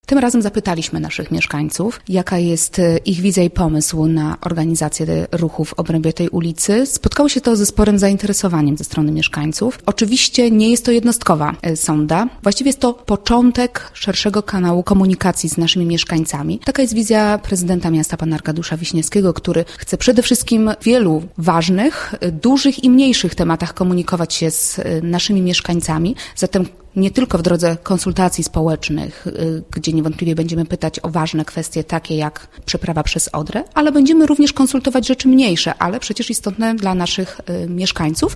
Tym razem zapytaliśmy naszych mieszkańców, jaka jest ich wizja i pomysł na organizację ruchu w obrębie tej ulicy. Spotkało się to ze sporym zainteresowaniem ze strony mieszkańców. Oczywiście nie jest to jednostkowa sonda. Właściwie jest to początek szerszego kanału komunikacji z naszymi mieszkańcami. Taka jest wizja prezydenta miasta pana Arkadiusza Wiśniewskiego, który chce przede wszystkim w wielu ważnych, dużych i mniejszych tematach komunikować się z naszymi mieszkańcami. Zatem nie tylko w drodze konsultacji społecznych, gdzie niewątpliwie będziemy pytać o ważne kwestie takie jak przeprawa przez Odrę, ale będziemy również konsultować rzeczy mniejsze, ale przecież istotne dla naszych mieszkańców.